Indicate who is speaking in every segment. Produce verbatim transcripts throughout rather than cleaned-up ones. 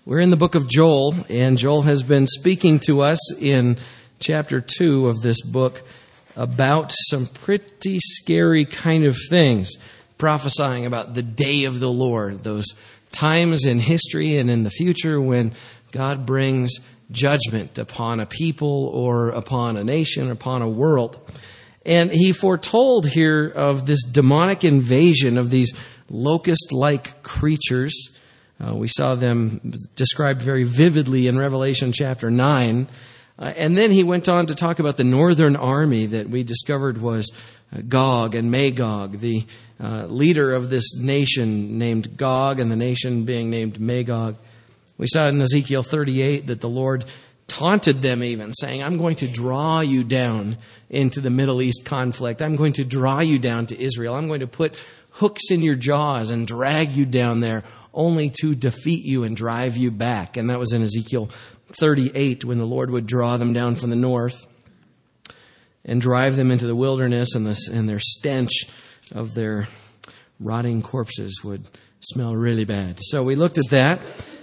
Speaker 1: We're in the book of Joel, and Joel has been speaking to us in chapter two of this book about some pretty scary kind of things, prophesying about the day of the Lord, those times in history and in the future when God brings judgment upon a people or upon a nation, upon a world. And he foretold here of this demonic invasion of these locust-like creatures. Uh, we saw them described very vividly in Revelation chapter nine. Uh, and then he went on to talk about the northern army that we discovered was uh, Gog and Magog, the uh, leader of this nation named Gog and the nation being named Magog. We saw in Ezekiel thirty-eight that the Lord taunted them even, saying, I'm going to draw you down into the Middle East conflict. I'm going to draw you down to Israel. I'm going to put hooks in your jaws and drag you down there only to defeat you and drive you back. And that was in Ezekiel thirty-eight when the Lord would draw them down from the north and drive them into the wilderness, and, the, and their stench of their rotting corpses would smell really bad. So we looked at that.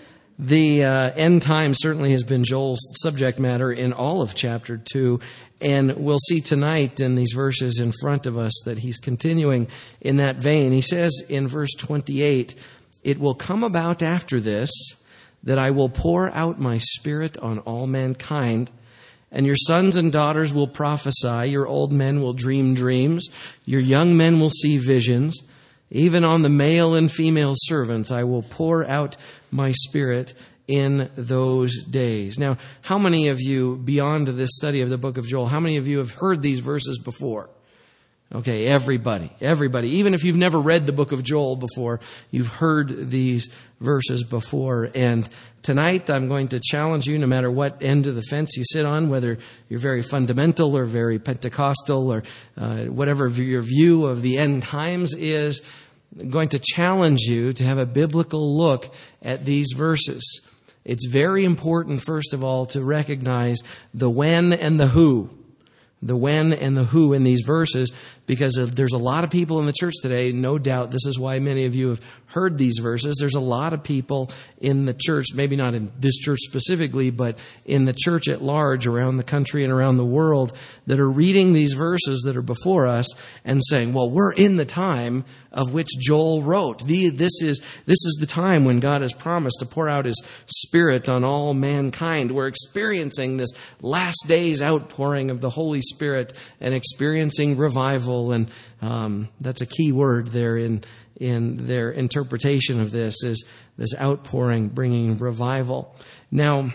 Speaker 1: The uh, end time certainly has been Joel's subject matter in all of chapter two. And we'll see tonight in these verses in front of us that he's continuing in that vein. He says in verse twenty-eight, it will come about after this that I will pour out my spirit on all mankind, and your sons and daughters will prophesy, your old men will dream dreams, your young men will see visions. Even on the male and female servants I will pour out my spirit in those days. Now, how many of you, beyond this study of the book of Joel, how many of you have heard these verses before? Okay, everybody, everybody. Even if you've never read the book of Joel before, you've heard these verses before. And tonight I'm going to challenge you, no matter what end of the fence you sit on, whether you're very fundamental or very Pentecostal or uh, whatever your view of the end times is, I'm going to challenge you to have a biblical look at these verses. It's very important, first of all, to recognize the when and the who. The when and the who in these verses, because there's a lot of people in the church today, no doubt this is why many of you have heard these verses. There's a lot of people in the church, maybe not in this church specifically, but in the church at large around the country and around the world that are reading these verses that are before us and saying, well, we're in the time of which Joel wrote. The, this is this is the time when God has promised to pour out His Spirit on all mankind. We're experiencing this last days outpouring of the Holy Spirit and experiencing revival. And um, that's a key word there in in their interpretation of this, is this outpouring, bringing revival. Now,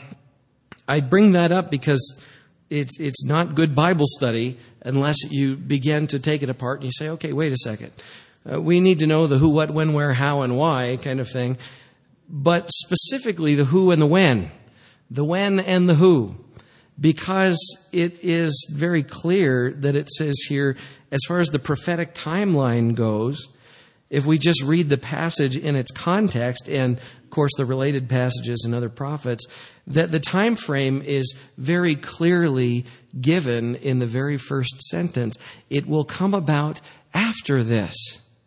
Speaker 1: I bring that up because it's it's not good Bible study unless you begin to take it apart and you say, okay, wait a second. Uh, we need to know the who, what, when, where, how, and why kind of thing. But specifically the who and the when. The when and the who. Because it is very clear that it says here, as far as the prophetic timeline goes, if we just read the passage in its context, and of course the related passages and other prophets, that the time frame is very clearly given in the very first sentence. It will come about after this.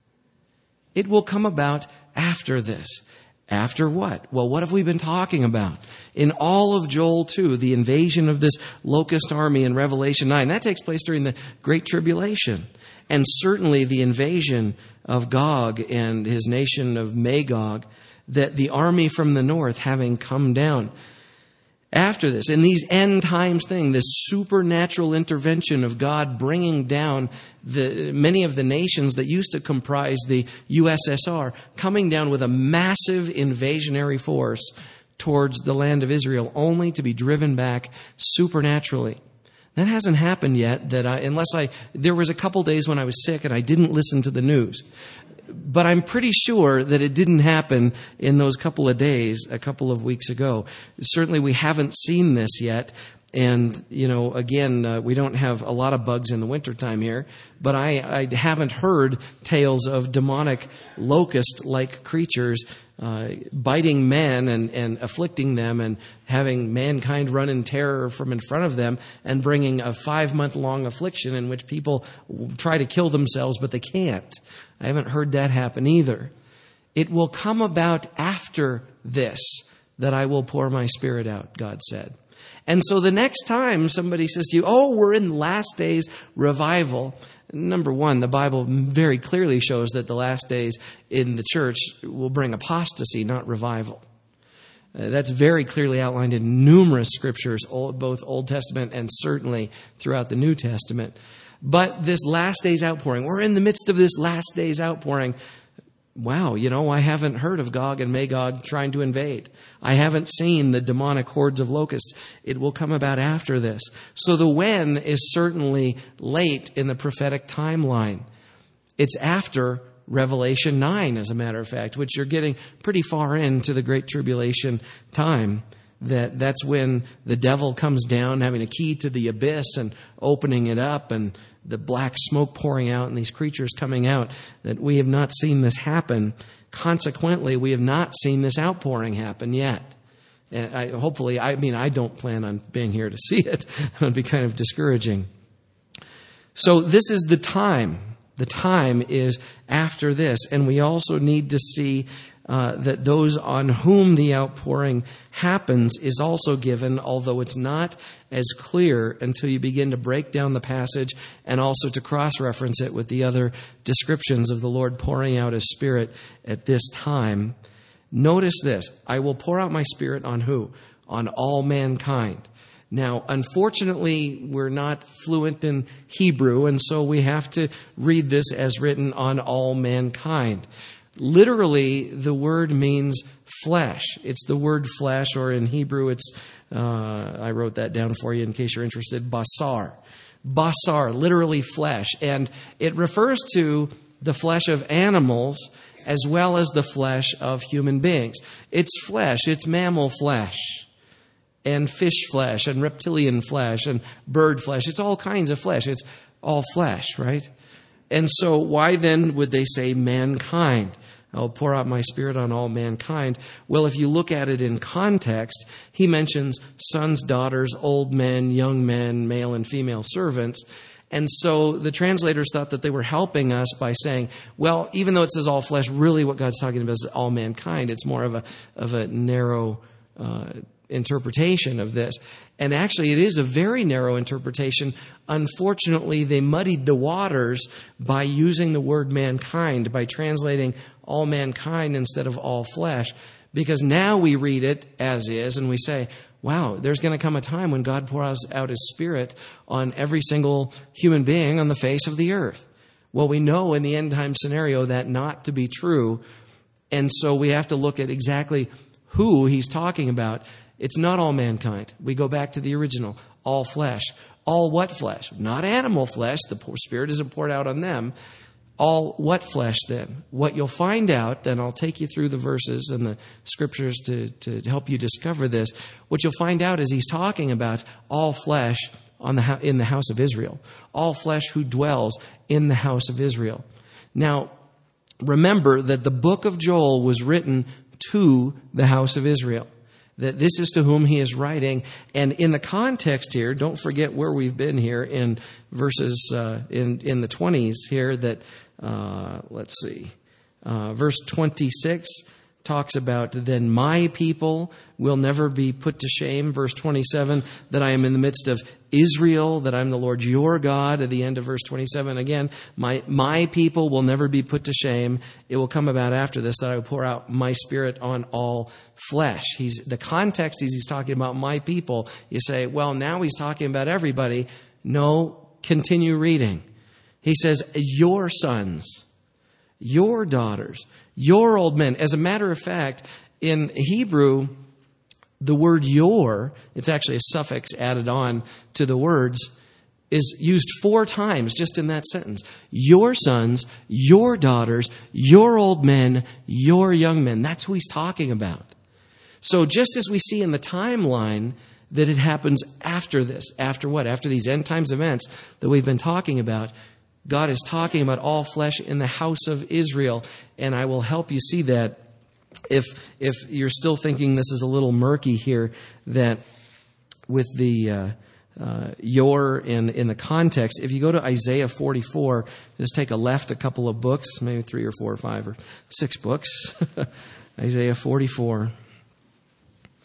Speaker 1: It will come about after this. After what? Well, what have we been talking about? In all of Joel two, the invasion of this locust army in Revelation nine, that takes place during the Great Tribulation. And certainly the invasion of Gog and his nation of Magog, that the army from the north having come down. After this, in these end times thing, this supernatural intervention of God bringing down the many of the nations that used to comprise the U S S R, coming down with a massive invasionary force towards the land of Israel, only to be driven back supernaturally. That hasn't happened yet, that I, unless I, there was a couple days when I was sick and I didn't listen to the news. But I'm pretty sure that it didn't happen in those couple of days, a couple of weeks ago. Certainly we haven't seen this yet. And, you know, again, uh, we don't have a lot of bugs in the wintertime here, but I, I haven't heard tales of demonic locust-like creatures uh, biting men and, and afflicting them and having mankind run in terror from in front of them and bringing a five-month-long affliction in which people try to kill themselves, but they can't. I haven't heard that happen either. It will come about after this that I will pour my Spirit out, God said. And so the next time somebody says to you, oh, we're in the last days revival, number one, the Bible very clearly shows that the last days in the church will bring apostasy, not revival. Uh, that's very clearly outlined in numerous scriptures, old, both Old Testament and certainly throughout the New Testament. But this last days outpouring, we're in the midst of this last days outpouring. Wow, you know, I haven't heard of Gog and Magog trying to invade. I haven't seen the demonic hordes of locusts. It will come about after this. So the when is certainly late in the prophetic timeline. It's after Revelation nine, as a matter of fact, which you're getting pretty far into the Great Tribulation time. That that's when the devil comes down, having a key to the abyss and opening it up, and the black smoke pouring out and these creatures coming out. That we have not seen this happen. Consequently, we have not seen this outpouring happen yet. And I, hopefully, I mean, I don't plan on being here to see it. It would be kind of discouraging. So this is the time. The time is after this. And we also need to see uh, that those on whom the outpouring happens is also given, although it's not as clear until you begin to break down the passage and also to cross-reference it with the other descriptions of the Lord pouring out His Spirit at this time. Notice this. I will pour out my Spirit on who? On all mankind. Now, unfortunately, we're not fluent in Hebrew, and so we have to read this as written on all mankind. Literally, the word means flesh. It's the word flesh, or in Hebrew, it's, uh, I wrote that down for you in case you're interested, basar. Basar, literally flesh. And it refers to the flesh of animals as well as the flesh of human beings. It's flesh. It's mammal flesh. And fish flesh, and reptilian flesh, and bird flesh. It's all kinds of flesh. It's all flesh, right? And so why then would they say mankind? I'll pour out my Spirit on all mankind. Well, if you look at it in context, he mentions sons, daughters, old men, young men, male and female servants. And so the translators thought that they were helping us by saying, well, even though it says all flesh, really what God's talking about is all mankind. It's more of a, of a narrow uh interpretation of this. And actually, it is a very narrow interpretation. Unfortunately, they muddied the waters by using the word mankind, by translating all mankind instead of all flesh. Because now we read it as is, and we say, wow, there's going to come a time when God pours out His Spirit on every single human being on the face of the earth. Well, we know in the end time scenario that not to be true. And so we have to look at exactly who He's talking about. It's not all mankind. We go back to the original. All flesh. All what flesh? Not animal flesh. The Spirit isn't poured out on them. All what flesh then? What you'll find out, and I'll take you through the verses and the scriptures to, to help you discover this. What you'll find out is He's talking about all flesh on the in the house of Israel. All flesh who dwells in the house of Israel. Now, remember that the book of Joel was written to the house of Israel. That this is to whom he is writing. And in the context here, don't forget where we've been here in verses, uh, in, in the twenties here that, uh, let's see, uh, verse twenty-six talks about, then my people will never be put to shame. Verse twenty-seven, that I am in the midst of Israel, that I'm the Lord your God. At the end of verse twenty-seven, again, my my people will never be put to shame. It will come about after this that I will pour out my Spirit on all flesh. He's the context is he's talking about my people. You say, well, now he's talking about everybody. No, continue reading. He says, your sons, your daughters, your old men. As a matter of fact, in Hebrew, the word your, it's actually a suffix added on to the words, is used four times just in that sentence. Your sons, your daughters, your old men, your young men. That's who he's talking about. So just as we see in the timeline that it happens after this, after what? After these end times events that we've been talking about, God is talking about all flesh in the house of Israel. And I will help you see that if if you're still thinking this is a little murky here, that with the uh, uh, your in, in the context, if you go to Isaiah forty-four, just take a left a couple of books, maybe three or four or five or six books. Isaiah forty-four.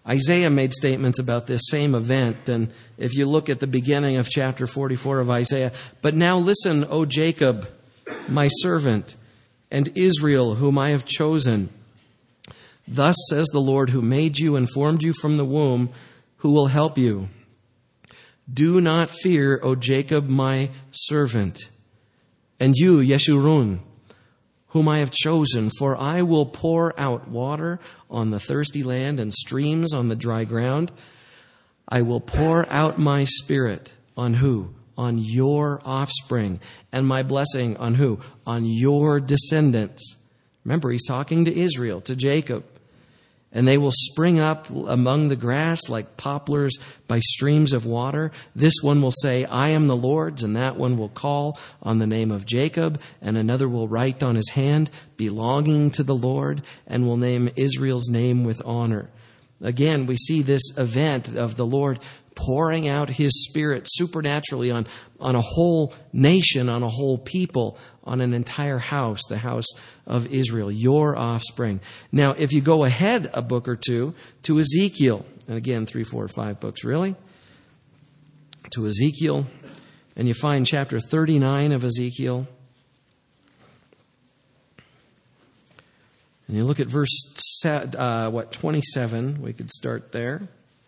Speaker 1: Isaiah made statements about this same event, and if you look at the beginning of chapter forty-four of Isaiah, "But now listen, O Jacob, my servant, and Israel, whom I have chosen. Thus says the Lord, who made you and formed you from the womb, who will help you. Do not fear, O Jacob, my servant, and you, Yeshurun, whom I have chosen, for I will pour out water on the thirsty land and streams on the dry ground. I will pour out my spirit on who? On your offspring, and my blessing on who? On your descendants." Remember, he's talking to Israel, to Jacob. "And they will spring up among the grass like poplars by streams of water. This one will say, I am the Lord's, and that one will call on the name of Jacob, and another will write on his hand, belonging to the Lord, and will name Israel's name with honor." Again, we see this event of the Lord pouring out his Spirit supernaturally on, on a whole nation, on a whole people, on an entire house, the house of Israel, your offspring. Now, if you go ahead a book or two to Ezekiel, and again, three, four, five books, really, to Ezekiel, and you find chapter thirty-nine of Ezekiel, and you look at verse, uh, what, twenty-seven, we could start there.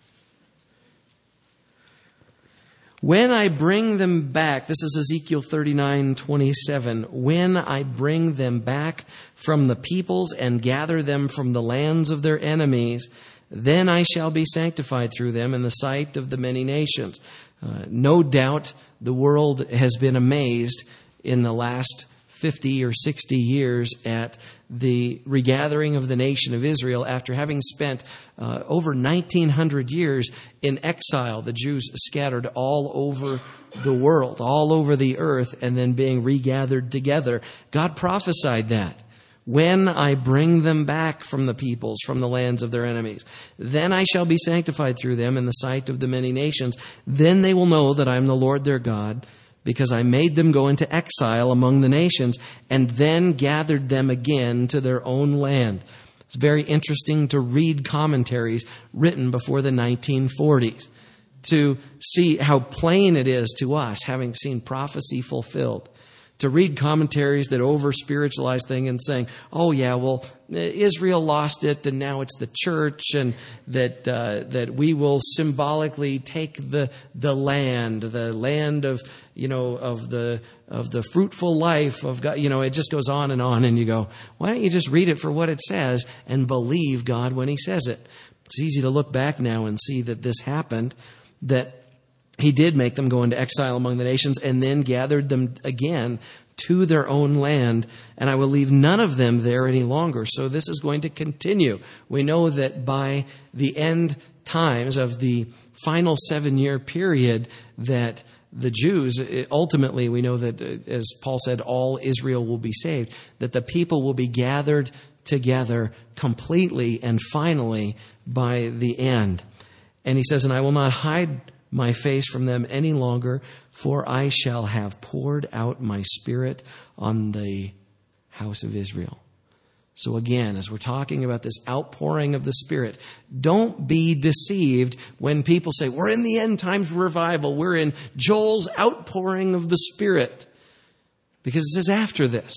Speaker 1: "When I bring them back," this is Ezekiel thirty-nine twenty-seven, "when I bring them back from the peoples and gather them from the lands of their enemies, then I shall be sanctified through them in the sight of the many nations." Uh, no doubt the world has been amazed in the last fifty or sixty years at the regathering of the nation of Israel after having spent uh, over nineteen hundred years in exile. The Jews scattered all over the world, all over the earth, and then being regathered together. God prophesied that. "When I bring them back from the peoples, from the lands of their enemies, then I shall be sanctified through them in the sight of the many nations. Then they will know that I am the Lord their God, because I made them go into exile among the nations and then gathered them again to their own land." It's very interesting to read commentaries written before the nineteen forties to see how plain it is to us, having seen prophecy fulfilled, to read commentaries that over-spiritualize things and saying, oh yeah, well, Israel lost it and now it's the church, and that uh, that we will symbolically take the the land, the land of, you know, of the of the fruitful life of God. You know, it just goes on and on, and you go, why don't you just read it for what it says and believe God when he says it? It's easy to look back now and see that this happened, that he did make them go into exile among the nations and then gathered them again to their own land, and I will leave none of them there any longer. So this is going to continue. We know that by the end times of the final seven-year period that the Jews, ultimately we know that, as Paul said, all Israel will be saved, that the people will be gathered together completely and finally by the end. And he says, and I will not hide my face from them any longer, for I shall have poured out my Spirit on the house of Israel. So again, as we're talking about this outpouring of the Spirit, don't be deceived when people say, we're in the end times revival, we're in Joel's outpouring of the Spirit, because it says after this.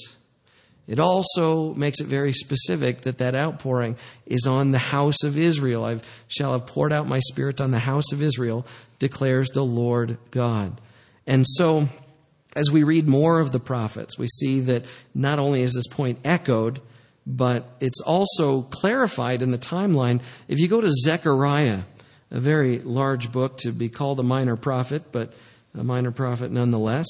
Speaker 1: It also makes it very specific that that outpouring is on the house of Israel. I shall have poured out my Spirit on the house of Israel, declares the Lord God. And so, as we read more of the prophets, we see that not only is this point echoed, but it's also clarified in the timeline. If you go to Zechariah, a very large book to be called a minor prophet, but a minor prophet nonetheless,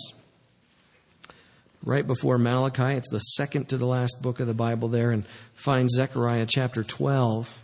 Speaker 1: right before Malachi, it's the second to the last book of the Bible there, and find Zechariah chapter twelve.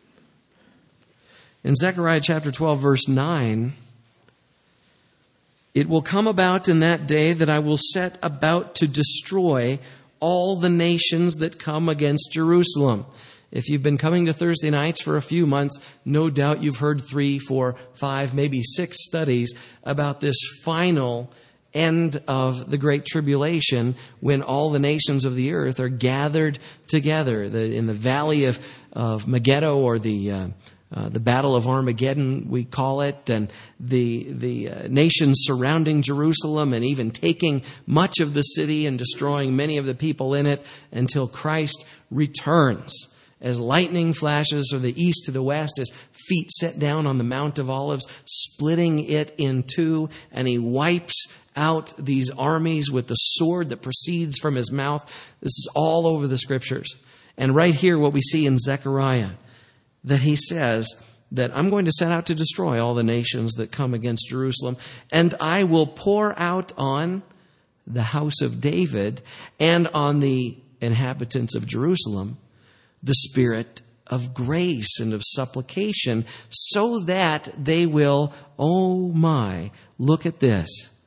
Speaker 1: In Zechariah chapter twelve, verse nine, it will come about in that day that I will set about to destroy all the nations that come against Jerusalem. If you've been coming to Thursday nights for a few months, no doubt you've heard three, four, five, maybe six studies about this final end of the Great Tribulation, when all the nations of the earth are gathered together the, in the valley of, of Megiddo, or the uh, uh, the Battle of Armageddon, we call it, and the the uh, nations surrounding Jerusalem and even taking much of the city and destroying many of the people in it until Christ returns. As lightning flashes from the east to the west, as feet set down on the Mount of Olives, splitting it in two, and he wipes out these armies with the sword that proceeds from his mouth. This is all over the scriptures. And right here, what we see in Zechariah, that he says that I'm going to set out to destroy all the nations that come against Jerusalem, and I will pour out on the house of David and on the inhabitants of Jerusalem the spirit of grace and of supplication, so that they will, oh my, look at this,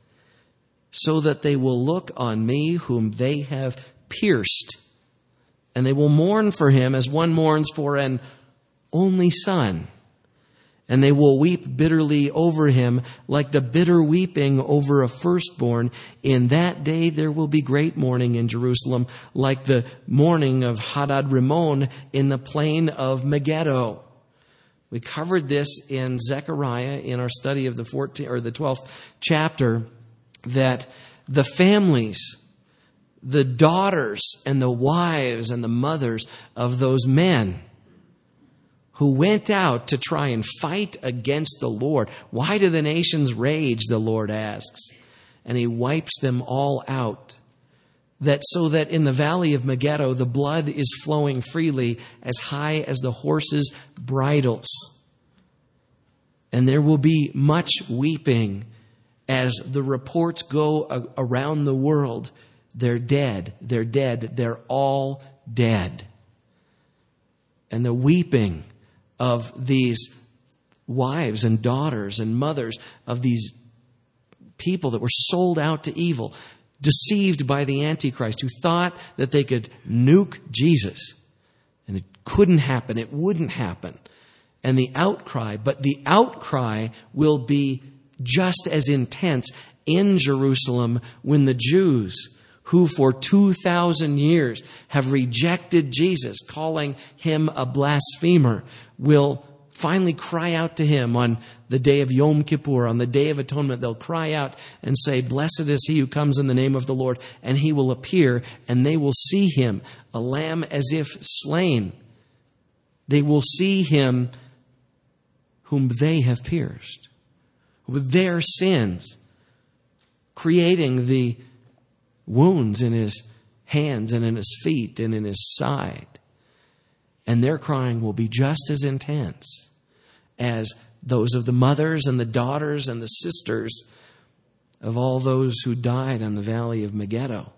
Speaker 1: so that they will look on me whom they have pierced, and they will mourn for him as one mourns for an only son. And they will weep bitterly over him like the bitter weeping over a firstborn. In that day there will be great mourning in Jerusalem, like the mourning of Hadad Rimmon in the plain of Megiddo. We covered this in Zechariah in our study of the fourteenth or the twelfth chapter, that the families, the daughters and the wives and the mothers of those men who went out to try and fight against the Lord. Why do the nations rage, the Lord asks. And he wipes them all out. That so that in the valley of Megiddo, the blood is flowing freely as high as the horses' bridles. And there will be much weeping as the reports go around the world. They're dead. They're dead. They're all dead. And the weeping of these wives and daughters and mothers of these people that were sold out to evil, deceived by the Antichrist, who thought that they could nuke Jesus. And it couldn't happen. It wouldn't happen. And the outcry, but the outcry will be just as intense in Jerusalem when the Jews, who for two thousand years have rejected Jesus, calling him a blasphemer, will finally cry out to him on the day of Yom Kippur, on the Day of Atonement. They'll cry out and say, "Blessed is he who comes in the name of the Lord," and he will appear, and they will see him, a lamb as if slain. They will see him whom they have pierced, with their sins, creating the wounds in his hands and in his feet and in his side. And their crying will be just as intense as those of the mothers and the daughters and the sisters of all those who died on the valley of Megiddo.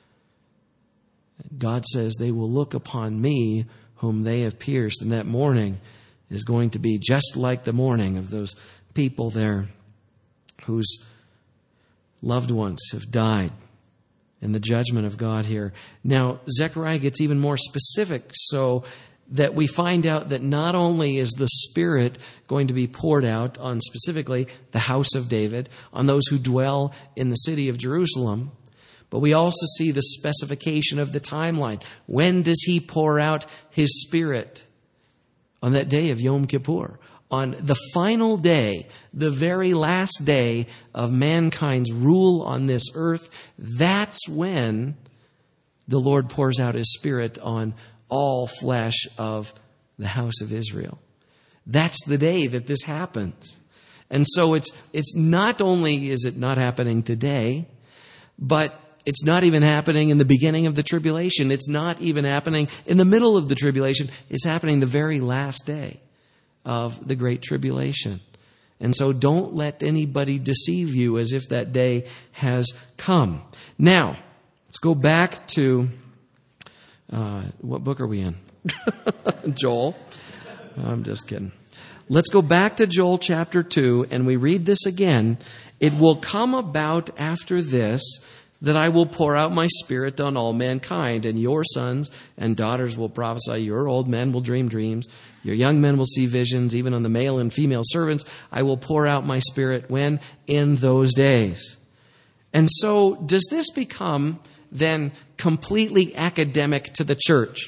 Speaker 1: God says they will look upon me whom they have pierced. And that mourning is going to be just like the mourning of those people there whose loved ones have died in the judgment of God here. Now, Zechariah gets even more specific, so that we find out that not only is the Spirit going to be poured out on specifically the house of David, on those who dwell in the city of Jerusalem, but we also see the specification of the timeline. When does he pour out his Spirit? On that day of Yom Kippur. On the final day, the very last day of mankind's rule on this earth, that's when the Lord pours out his Spirit on all flesh of the house of Israel. That's the day that this happens. And so it's it's not only is it not happening today, but it's not even happening in the beginning of the tribulation. It's not even happening in the middle of the tribulation. It's happening the very last day of the great tribulation. And so don't let anybody deceive you as if that day has come. Now, let's go back to, uh, what book are we in? Joel. I'm just kidding. Let's go back to Joel chapter two, and we read this again. It will come about after this that I will pour out my Spirit on all mankind, and your sons and daughters will prophesy, your old men will dream dreams, your young men will see visions, even on the male and female servants I will pour out my Spirit. When? In those days. And so does this become then completely academic to the church?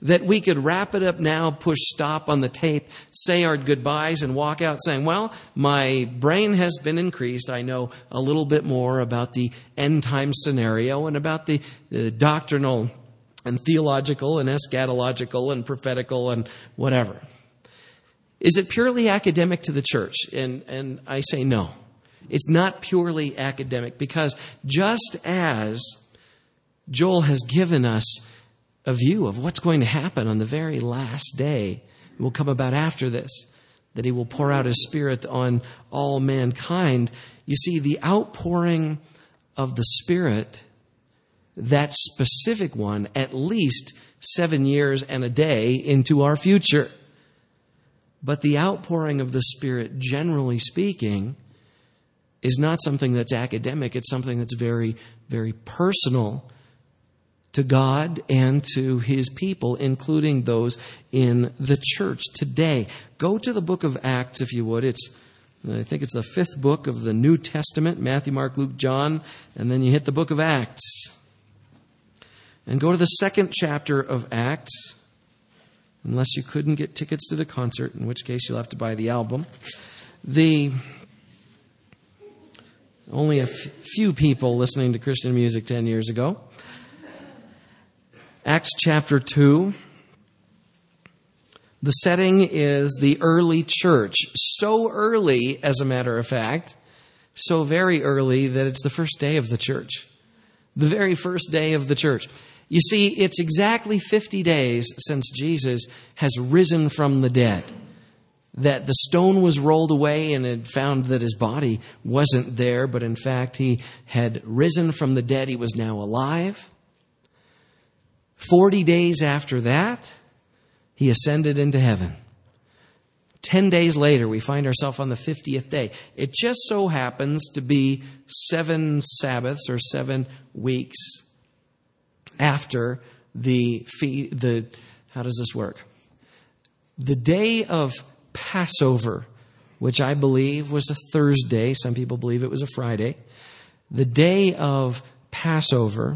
Speaker 1: that we could wrap it up now, push stop on the tape, say our goodbyes, and walk out saying, well, my brain has been increased. I know a little bit more about the end time scenario and about the uh, doctrinal and theological and eschatological and prophetical and whatever. Is it purely academic to the church? And, and I say no. It's not purely academic, because just as Joel has given us a view of what's going to happen on the very last day, it will come about after this, that he will pour out his Spirit on all mankind. You see, the outpouring of the Spirit, that specific one, at least seven years and a day into our future. But the outpouring of the Spirit, generally speaking, is not something that's academic. It's something that's very, very personal to God and to his people, including those in the church today. Go to the book of Acts, if you would. It's, I think it's the fifth book of the New Testament, Matthew, Mark, Luke, John, and then you hit the book of Acts. And go to the second chapter of Acts, unless you couldn't get tickets to the concert, in which case you'll have to buy the album. The only a f- few people listening to Christian music ten years ago. Acts chapter two. The setting is the early church. So early, as a matter of fact, so very early that it's the first day of the church. The very first day of the church. You see, it's exactly fifty days since Jesus has risen from the dead. That the stone was rolled away and it found that his body wasn't there, but in fact he had risen from the dead. He was now alive. Forty days after that, he ascended into heaven. Ten days later, we find ourselves on the fiftieth day. It just so happens to be seven Sabbaths or seven weeks after the, fe- the how does this work? The day of Passover, which I believe was a Thursday. Some people believe it was a Friday. The day of Passover,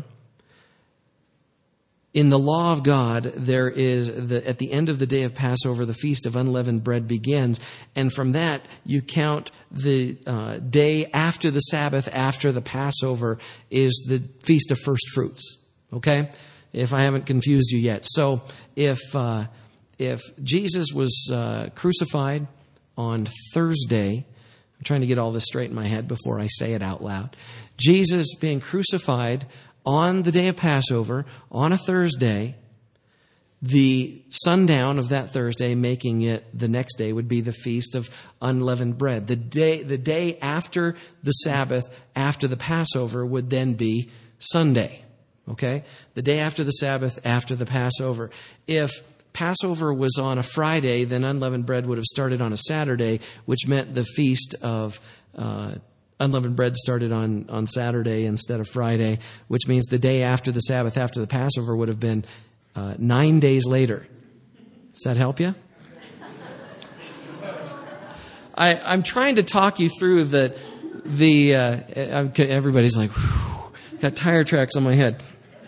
Speaker 1: in the law of God, there is, the, at the end of the day of Passover, the Feast of Unleavened Bread begins. And from that, you count the uh, day after the Sabbath, after the Passover, is the Feast of First Fruits. Okay? If I haven't confused you yet. So if uh, if Jesus was uh, crucified on Thursday, I'm trying to get all this straight in my head before I say it out loud. Jesus being crucified on the day of Passover, on a Thursday, the sundown of that Thursday, making it the next day, would be the Feast of Unleavened Bread. The day, the day after the Sabbath, after the Passover, would then be Sunday. Okay? The day after the Sabbath, after the Passover. If Passover was on a Friday, then unleavened bread would have started on a Saturday, which meant the Feast of uh, Unleavened bread started on, on Saturday instead of Friday, which means the day after the Sabbath, after the Passover, would have been uh, nine days later. Does that help you? I, I'm trying to talk you through the, the uh, everybody's like, whew, got tire tracks on my head.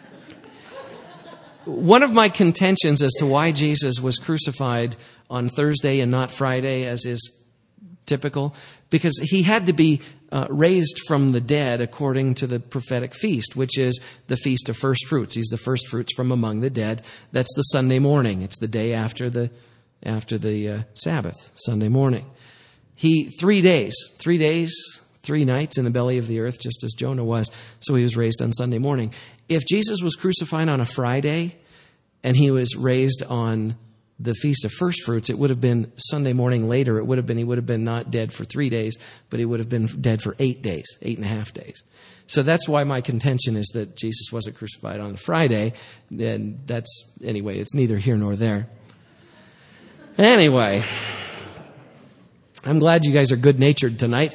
Speaker 1: One of my contentions as to why Jesus was crucified on Thursday and not Friday, as is typical, because he had to be uh, raised from the dead according to the prophetic feast, which is the Feast of First Fruits. He's the first fruits from among the dead. That's the Sunday morning. It's the day after the after the uh, Sabbath, Sunday morning. He three days, three days, three nights in the belly of the earth, just as Jonah was. So he was raised on Sunday morning. If Jesus was crucified on a Friday and he was raised on the Feast of First Fruits, it would have been Sunday morning later. It would have been, he would have been not dead for three days, but he would have been dead for eight days, eight and a half days. So that's why my contention is that Jesus wasn't crucified on a Friday. And that's, anyway, it's neither here nor there. Anyway, I'm glad you guys are good-natured tonight.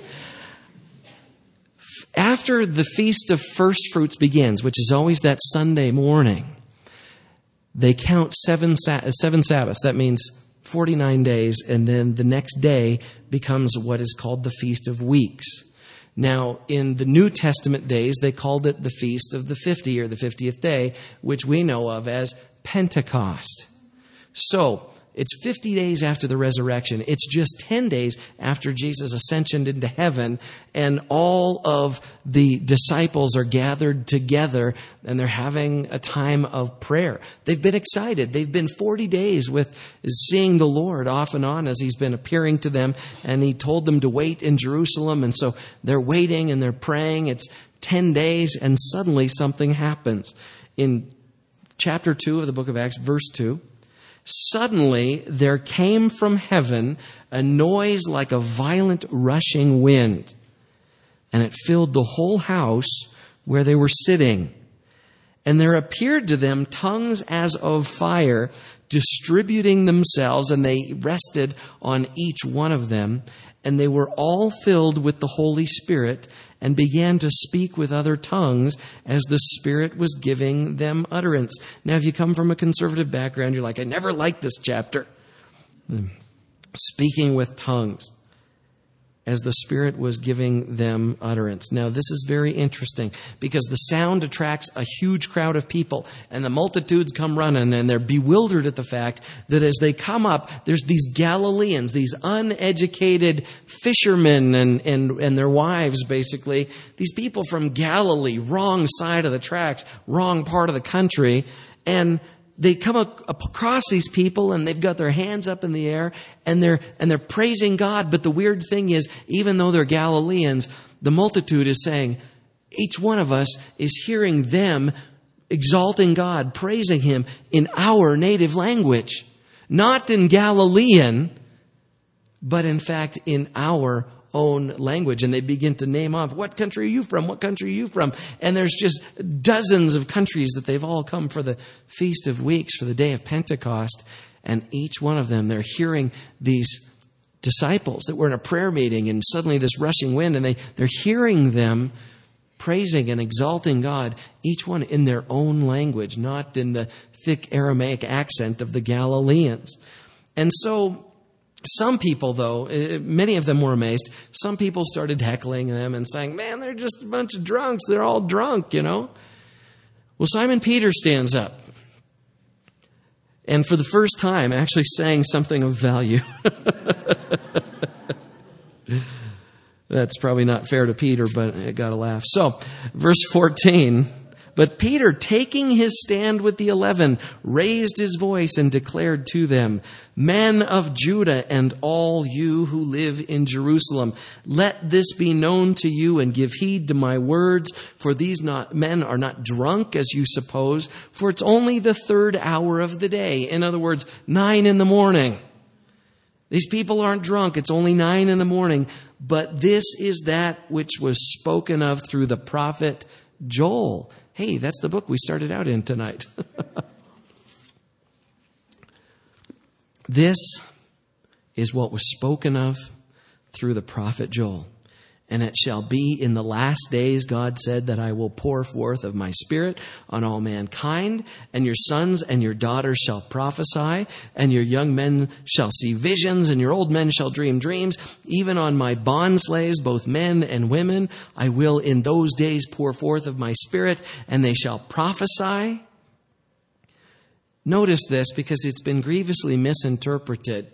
Speaker 1: After the Feast of First Fruits begins, which is always that Sunday morning, they count seven seven Sabbaths. That means forty-nine days, and then the next day becomes what is called the Feast of Weeks. Now, in the New Testament days, they called it the Feast of the Fifty, or the fiftieth day, which we know of as Pentecost. So, it's fifty days after the resurrection. It's just ten days after Jesus ascensioned into heaven, and all of the disciples are gathered together, and they're having a time of prayer. They've been excited. They've been forty days with seeing the Lord off and on as he's been appearing to them, and he told them to wait in Jerusalem, and so they're waiting and they're praying. It's ten days, and suddenly something happens. In chapter two of the book of Acts, verse two, suddenly there came from heaven a noise like a violent rushing wind, and it filled the whole house where they were sitting. And there appeared to them tongues as of fire, distributing themselves, and they rested on each one of them. And they were all filled with the Holy Spirit and began to speak with other tongues as the Spirit was giving them utterance. Now, if you come from a conservative background, you're like, I never liked this chapter. Speaking with tongues as the Spirit was giving them utterance. Now, this is very interesting because the sound attracts a huge crowd of people, and the multitudes come running, and they're bewildered at the fact that as they come up, there's these Galileans, these uneducated fishermen and, and, and their wives, basically. These people from Galilee, wrong side of the tracks, wrong part of the country, and they come across these people, and they've got their hands up in the air, and they're and they're praising God. But the weird thing is, even though they're Galileans, the multitude is saying, each one of us is hearing them exalting God, praising Him in our native language. Not in Galilean, but in fact in our own language. And they begin to name off, what country are you from? What country are you from? And there's just dozens of countries that they've all come for the Feast of Weeks, for the day of Pentecost. And each one of them, they're hearing these disciples that were in a prayer meeting, and suddenly this rushing wind, and they, they're hearing them praising and exalting God, each one in their own language, not in the thick Aramaic accent of the Galileans. And so some people, though, many of them were amazed. Some people started heckling them and saying, man, they're just a bunch of drunks. They're all drunk, you know. Well, Simon Peter stands up, and for the first time actually saying something of value. That's probably not fair to Peter, but it got a laugh. So, verse fourteen, but Peter, taking his stand with the eleven, raised his voice and declared to them, men of Judah and all you who live in Jerusalem, let this be known to you, and give heed to my words, for these not, men are not drunk as you suppose, for it's only the third hour of the day. In other words, nine in the morning. These people aren't drunk. It's only nine in the morning. But this is that which was spoken of through the prophet Joel. Hey, that's the book we started out in tonight. This is what was spoken of through the prophet Joel. And it shall be in the last days, God said, that I will pour forth of my Spirit on all mankind, and your sons and your daughters shall prophesy, and your young men shall see visions, and your old men shall dream dreams. Even on my bondslaves, both men and women, I will in those days pour forth of my Spirit, and they shall prophesy. Notice this, because it's been grievously misinterpreted,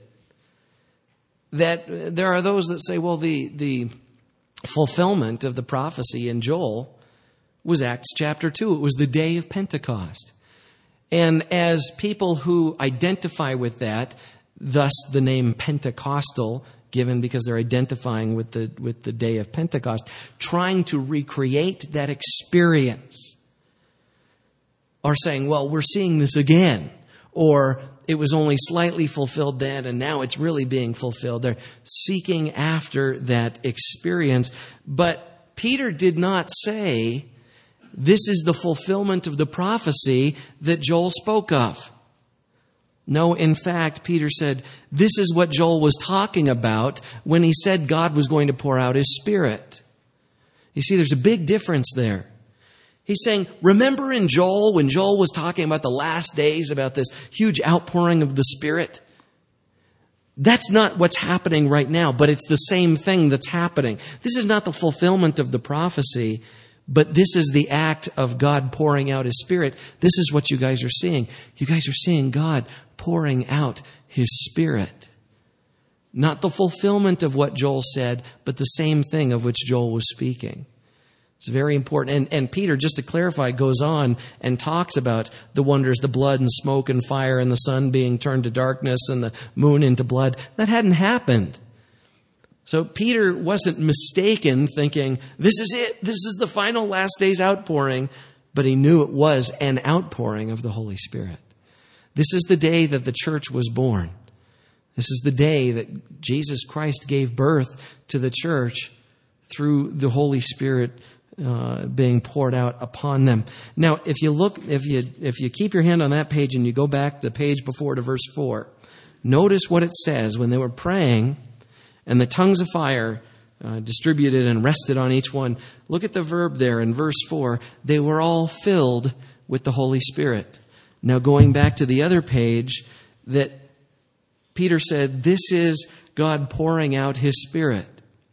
Speaker 1: that there are those that say, well, the the fulfillment of the prophecy in Joel was Acts chapter two. It was the day of Pentecost. And as people who identify with that, thus the name Pentecostal, given because they're identifying with the with the day of Pentecost, trying to recreate that experience, are saying, well, we're seeing this again. Or it was only slightly fulfilled then, and now it's really being fulfilled. They're seeking after that experience. But Peter did not say, this is the fulfillment of the prophecy that Joel spoke of. No, in fact, Peter said, this is what Joel was talking about when he said God was going to pour out His Spirit. You see, there's a big difference there. He's saying, remember in Joel, when Joel was talking about the last days, about this huge outpouring of the Spirit? That's not what's happening right now, but it's the same thing that's happening. This is not the fulfillment of the prophecy, but this is the act of God pouring out His Spirit. This is what you guys are seeing. You guys are seeing God pouring out his Spirit. Not the fulfillment of what Joel said, but the same thing of which Joel was speaking. It's very important. And, and Peter, just to clarify, goes on and talks about the wonders, the blood and smoke and fire and the sun being turned to darkness and the moon into blood. That hadn't happened. So Peter wasn't mistaken thinking, this is it. This is the final last days outpouring. But he knew it was an outpouring of the Holy Spirit. This is the day that the church was born. This is the day that Jesus Christ gave birth to the church through the Holy Spirit uh, being poured out upon them. Now, if you look, if you if you keep your hand on that page and you go back the page before to verse four, notice what it says when they were praying, and the tongues of fire uh, distributed and rested on each one. Look at the verb there in verse four. They were all filled with the Holy Spirit. Now, going back to the other page, that Peter said, this is God pouring out his Spirit.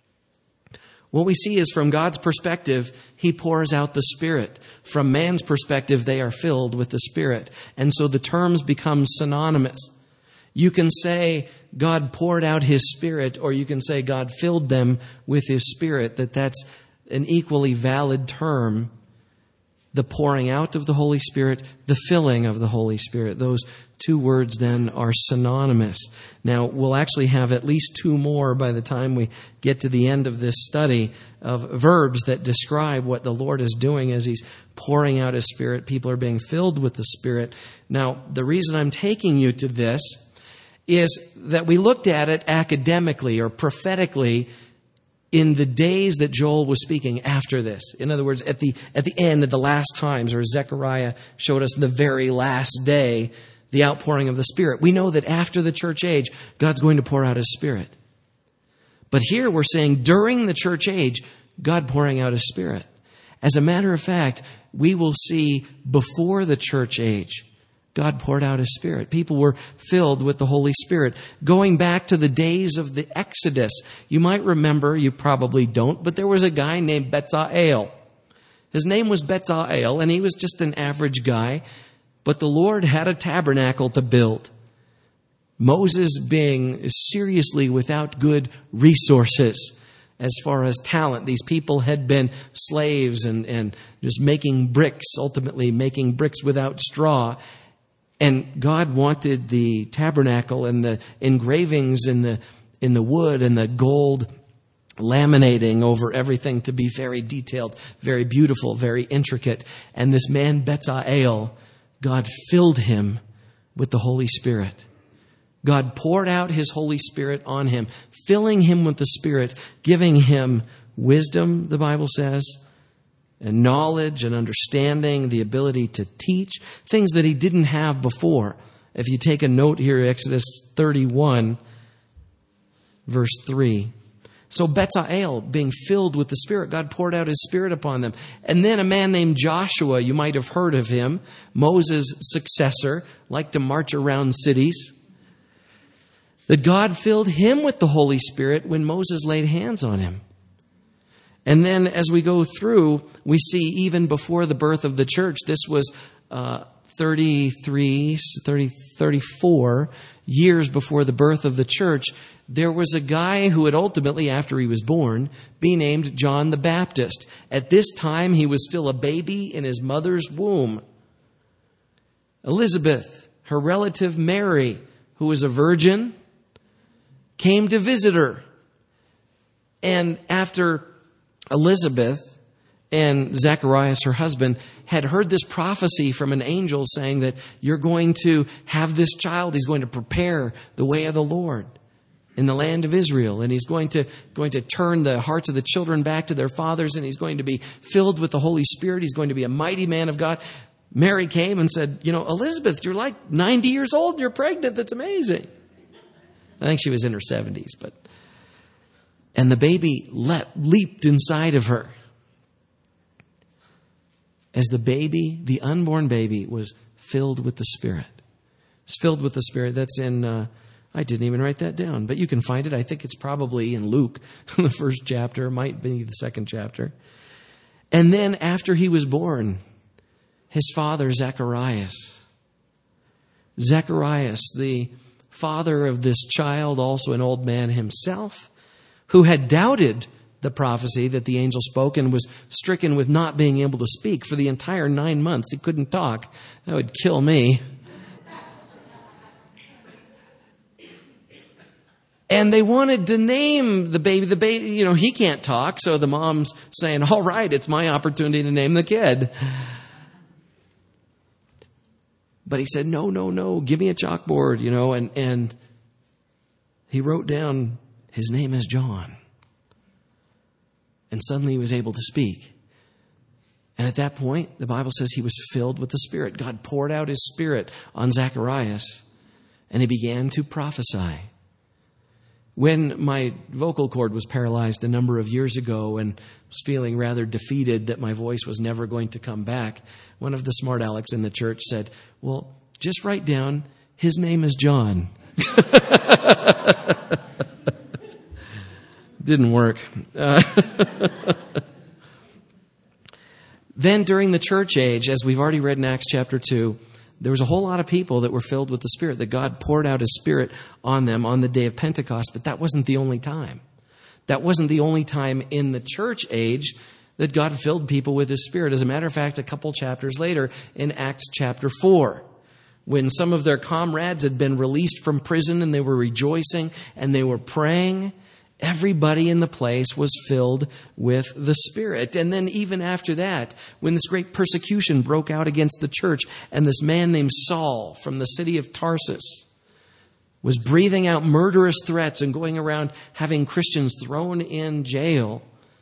Speaker 1: What we see is from God's perspective, he pours out the Spirit. From man's perspective, they are filled with the Spirit. And so the terms become synonymous. You can say God poured out his Spirit, or you can say God filled them with his Spirit, that that's an equally valid term. The pouring out of the Holy Spirit, the filling of the Holy Spirit. Those two words then are synonymous. Now, we'll actually have at least two more by the time we get to the end of this study of verbs that describe what the Lord is doing as he's pouring out his Spirit. People are being filled with the Spirit. Now, the reason I'm taking you to this is that we looked at it academically or prophetically in the days that Joel was speaking after this. In other words, at the at the end, at the last times, or Zechariah showed us the very last day, the outpouring of the Spirit. We know that after the church age, God's going to pour out his Spirit. But here we're saying during the church age, God pouring out his Spirit. As a matter of fact, we will see before the church age, God poured out his Spirit. People were filled with the Holy Spirit. Going back to the days of the Exodus, you might remember, you probably don't, but there was a guy named Bezalel. His name was Bezalel, and he was just an average guy, but the Lord had a tabernacle to build. Moses being seriously without good resources as far as talent. These people had been slaves and, and just making bricks, ultimately making bricks without straw. And God wanted the tabernacle and the engravings in the in the wood and the gold laminating over everything to be very detailed, very beautiful, very intricate. And this man Bezalel, God filled him with the Holy Spirit. God poured out his Holy Spirit on him, filling him with the Spirit, giving him wisdom, the Bible says, and knowledge and understanding, the ability to teach, things that he didn't have before. If you take a note here, Exodus thirty-one, verse three. So Bezalel, being filled with the Spirit, God poured out his Spirit upon them. And then a man named Joshua, you might have heard of him, Moses' successor, liked to march around cities, that God filled him with the Holy Spirit when Moses laid hands on him. And then as we go through, we see even before the birth of the church, this was uh, thirty-three, thirty, thirty-four years before the birth of the church, there was a guy who would ultimately, after he was born, be named John the Baptist. At this time, he was still a baby in his mother's womb. Elizabeth, her relative Mary, who was a virgin, came to visit her. And after Elizabeth and Zacharias, her husband, had heard this prophecy from an angel saying that you're going to have this child. He's going to prepare the way of the Lord in the land of Israel. And he's going to, going to turn the hearts of the children back to their fathers. And he's going to be filled with the Holy Spirit. He's going to be a mighty man of God. Mary came and said, you know, Elizabeth, you're like ninety years old and you're pregnant. That's amazing. I think she was in her seventies, but... And the baby leapt, leaped inside of her. As the baby, the unborn baby, was filled with the Spirit. It's filled with the Spirit. That's in, uh, I didn't even write that down, but you can find it. I think it's probably in Luke, the first chapter, might be the second chapter. And then after he was born, his father, Zacharias, Zacharias, the father of this child, also an old man himself, who had doubted the prophecy that the angel spoke and was stricken with not being able to speak for the entire nine months. He couldn't talk. That would kill me. And they wanted to name the baby. The baby, you know, he can't talk, so the mom's saying, all right, it's my opportunity to name the kid. But he said, no, no, no, give me a chalkboard, you know, and, and he wrote down, his name is John. And suddenly he was able to speak. And at that point, the Bible says he was filled with the Spirit. God poured out his Spirit on Zacharias, and he began to prophesy. When my vocal cord was paralyzed a number of years ago and was feeling rather defeated that my voice was never going to come back, one of the smart alecks in the church said, well, just write down, his name is John. Didn't work. Uh, then during the church age, as we've already read in Acts chapter two, there was a whole lot of people that were filled with the Spirit, that God poured out his Spirit on them on the day of Pentecost. But that wasn't the only time. That wasn't the only time in the church age that God filled people with his Spirit. As a matter of fact, a couple chapters later in Acts chapter four, when some of their comrades had been released from prison and they were rejoicing and they were praying, everybody in the place was filled with the Spirit. And then even after that, when this great persecution broke out against the church, and this man named Saul from the city of Tarsus was breathing out murderous threats and going around having Christians thrown in jail,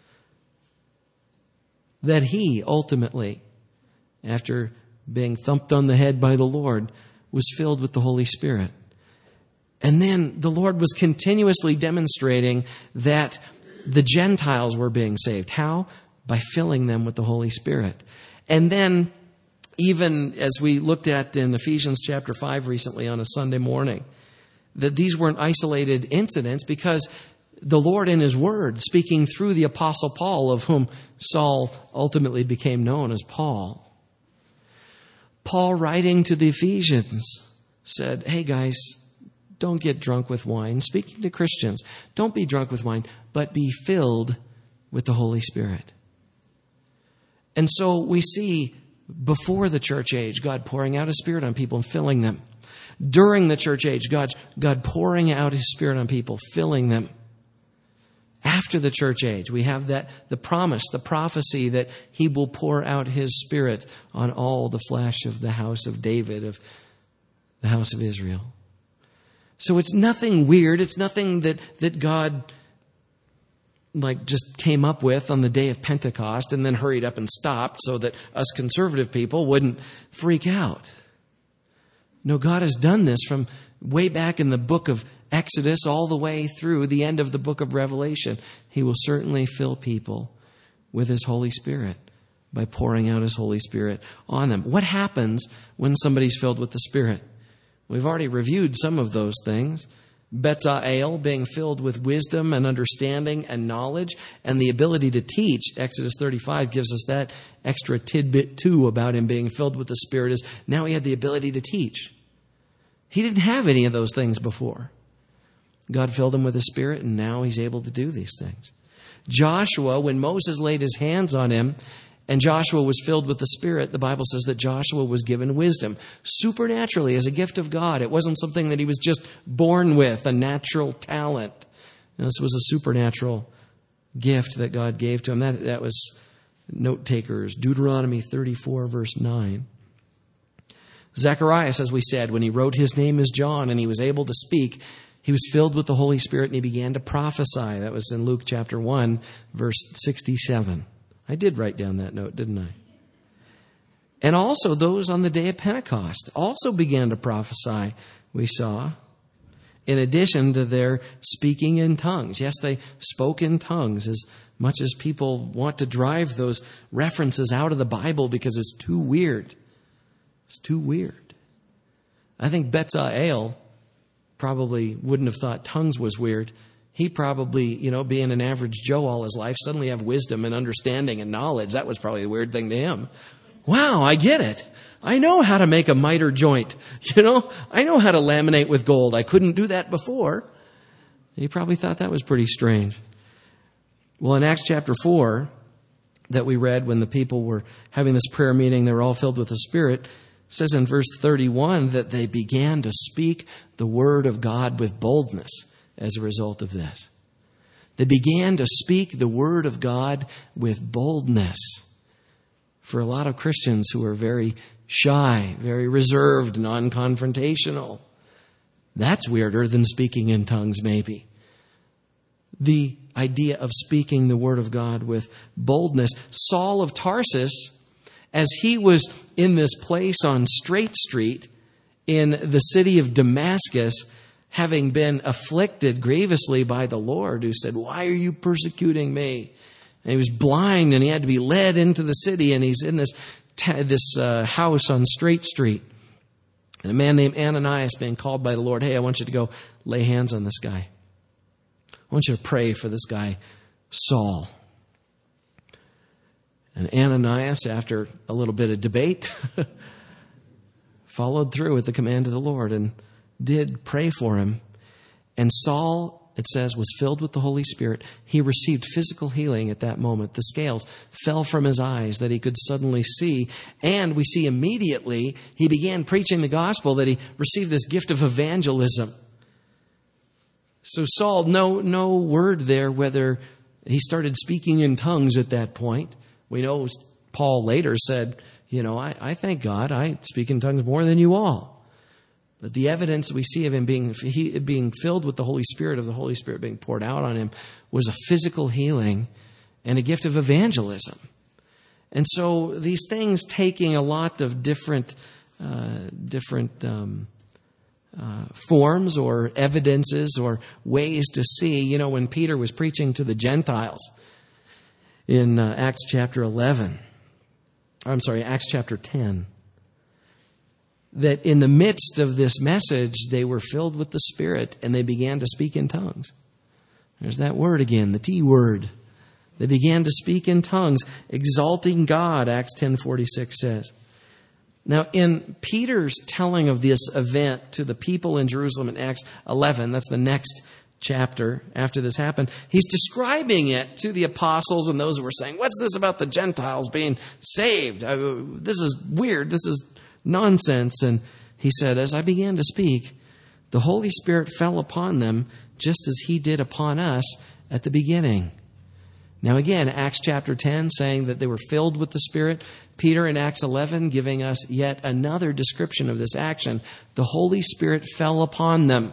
Speaker 1: that he ultimately, after being thumped on the head by the Lord, was filled with the Holy Spirit. And then the Lord was continuously demonstrating that the Gentiles were being saved. How? By filling them with the Holy Spirit. And then, even as we looked at in Ephesians chapter five recently on a Sunday morning, that these weren't isolated incidents, because the Lord in his word, speaking through the Apostle Paul, of whom Saul ultimately became known as Paul, Paul, writing to the Ephesians, said, hey guys, don't get drunk with wine. Speaking to Christians, don't be drunk with wine, but be filled with the Holy Spirit. And so we see before the church age, God pouring out his Spirit on people and filling them. During the church age, God, God pouring out his Spirit on people, filling them. After the church age, we have that the promise, the prophecy that he will pour out his Spirit on all the flesh of the house of David, of the house of Israel. So it's nothing weird. It's nothing that, that God like just came up with on the day of Pentecost and then hurried up and stopped so that us conservative people wouldn't freak out. No, God has done this from way back in the book of Exodus all the way through the end of the book of Revelation. He will certainly fill people with his Holy Spirit by pouring out his Holy Spirit on them. What happens when somebody's filled with the Spirit? We've already reviewed some of those things. Bezalel, being filled with wisdom and understanding and knowledge and the ability to teach. Exodus thirty-five gives us that extra tidbit too about him being filled with the Spirit, is now he had the ability to teach. He didn't have any of those things before. God filled him with his Spirit, and now he's able to do these things. Joshua, when Moses laid his hands on him and Joshua was filled with the Spirit, the Bible says that Joshua was given wisdom supernaturally as a gift of God. It wasn't something that he was just born with, a natural talent. No, this was a supernatural gift that God gave to him. That, that was note takers. Deuteronomy thirty-four, verse nine. Zacharias, as we said, when he wrote his name is John and he was able to speak, he was filled with the Holy Spirit and he began to prophesy. That was in Luke chapter one, verse sixty-seven. I did write down that note, didn't I? And also those on the day of Pentecost also began to prophesy, we saw, in addition to their speaking in tongues. Yes, they spoke in tongues, as much as people want to drive those references out of the Bible because it's too weird. It's too weird. I think Bezalel probably wouldn't have thought tongues was weird. He probably, you know, being an average Joe all his life, suddenly have wisdom and understanding and knowledge. That was probably the weird thing to him. Wow, I get it. I know how to make a miter joint. You know, I know how to laminate with gold. I couldn't do that before. He probably thought that was pretty strange. Well, in Acts chapter four, that we read when the people were having this prayer meeting, they were all filled with the Spirit. It says in verse thirty-one that they began to speak the word of God with boldness as a result of this. They began to speak the word of God with boldness. For a lot of Christians who are very shy, very reserved, non-confrontational, that's weirder than speaking in tongues, maybe. The idea of speaking the word of God with boldness. Saul of Tarsus, as he was in this place on Straight Street in the city of Damascus, having been afflicted grievously by the Lord, who said, "Why are you persecuting me?" And he was blind and he had to be led into the city, and he's in this, this uh, house on Straight Street. And a man named Ananias being called by the Lord, "Hey, I want you to go lay hands on this guy. I want you to pray for this guy, Saul." And Ananias, after a little bit of debate, followed through with the command of the Lord and did pray for him. And Saul, it says, was filled with the Holy Spirit. He received physical healing at that moment. The scales fell from his eyes that he could suddenly see. And we see immediately he began preaching the gospel, that he received this gift of evangelism. So Saul, no, no word there whether he started speaking in tongues at that point. We know Paul later said, you know, I, I thank God I speak in tongues more than you all. But the evidence we see of him being he, being filled with the Holy Spirit, of the Holy Spirit being poured out on him, was a physical healing and a gift of evangelism. And so these things taking a lot of different, uh, different um, uh, forms or evidences or ways to see. You know, when Peter was preaching to the Gentiles in uh, Acts chapter eleven, I'm sorry, Acts chapter ten, that in the midst of this message, they were filled with the Spirit and they began to speak in tongues. There's that word again, the T word. They began to speak in tongues, exalting God, Acts ten forty-six says. Now, in Peter's telling of this event to the people in Jerusalem in Acts eleven, that's the next chapter after this happened, he's describing it to the apostles and those who were saying, what's this about the Gentiles being saved? I, this is weird. This is nonsense. And he said, as I began to speak, the Holy Spirit fell upon them just as he did upon us at the beginning. Now again, Acts chapter ten saying that they were filled with the Spirit. Peter in Acts eleven giving us yet another description of this action. The Holy Spirit fell upon them.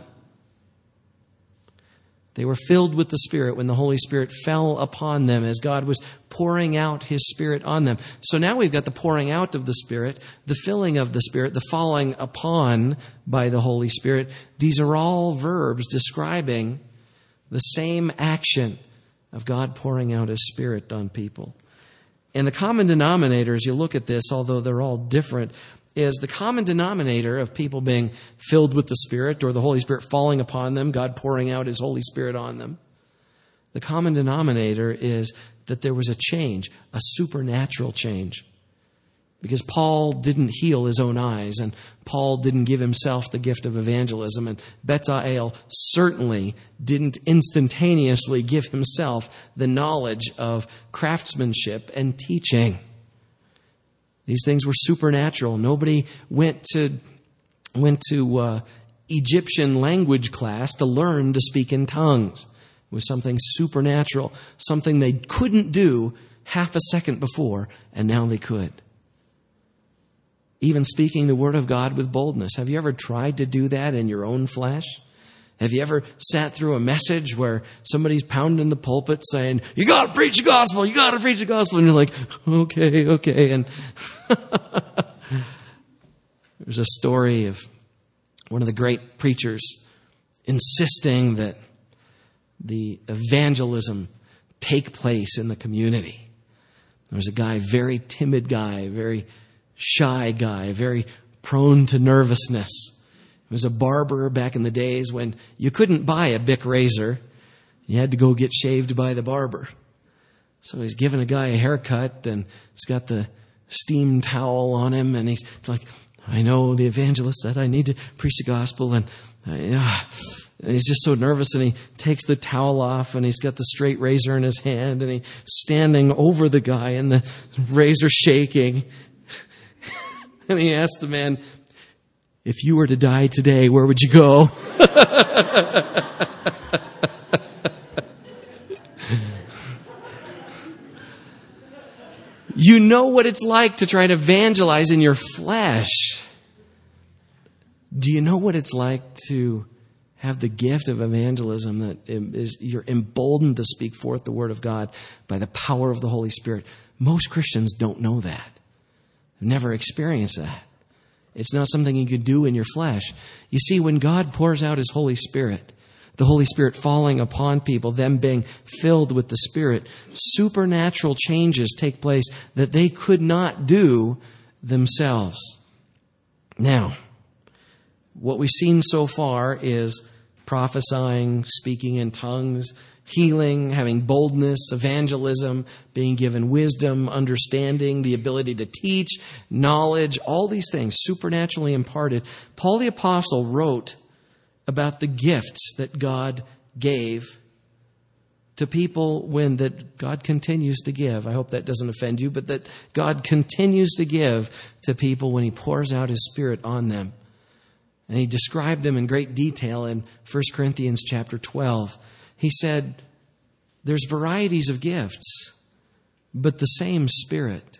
Speaker 1: They were filled with the Spirit when the Holy Spirit fell upon them as God was pouring out His Spirit on them. So now we've got the pouring out of the Spirit, the filling of the Spirit, the falling upon by the Holy Spirit. These are all verbs describing the same action of God pouring out His Spirit on people. And the common denominator, as you look at this, although they're all different, is the common denominator of people being filled with the Spirit or the Holy Spirit falling upon them, God pouring out His Holy Spirit on them. The common denominator is that there was a change, a supernatural change. Because Paul didn't heal his own eyes, and Paul didn't give himself the gift of evangelism, and Bezalel certainly didn't instantaneously give himself the knowledge of craftsmanship and teaching. These things were supernatural. Nobody went to went to uh, Egyptian language class to learn to speak in tongues. It was something supernatural, something they couldn't do half a second before, and now they could. Even speaking the word of God with boldness. Have you ever tried to do that in your own flesh? Have you ever sat through a message where somebody's pounding the pulpit saying, you got to preach the gospel, you got to preach the gospel. And you're like, okay, okay. And there's a story of one of the great preachers insisting that the evangelism take place in the community. There was a guy, very timid guy, very shy guy, very prone to nervousness. He was a barber back in the days when you couldn't buy a Bic razor. You had to go get shaved by the barber. So he's giving a guy a haircut, and he's got the steam towel on him, and he's like, I know the evangelist said I need to preach the gospel, and, uh, and he's just so nervous, and he takes the towel off, and he's got the straight razor in his hand, and he's standing over the guy, and the razor shaking. And he asks the man, if you were to die today, where would you go? You know what it's like to try to evangelize in your flesh. Do you know what it's like to have the gift of evangelism that is you're emboldened to speak forth the word of God by the power of the Holy Spirit? Most Christians don't know that. They've never experienced that. It's not something you could do in your flesh. You see, when God pours out His Holy Spirit, the Holy Spirit falling upon people, them being filled with the Spirit, supernatural changes take place that they could not do themselves. Now, what we've seen so far is prophesying, speaking in tongues, healing, having boldness, evangelism, being given wisdom, understanding, the ability to teach, knowledge, all these things supernaturally imparted. Paul the Apostle wrote about the gifts that God gave to people when that God continues to give. I hope that doesn't offend you, but that God continues to give to people when He pours out His Spirit on them. And he described them in great detail in First Corinthians chapter twelve. He said, there's varieties of gifts, but the same Spirit.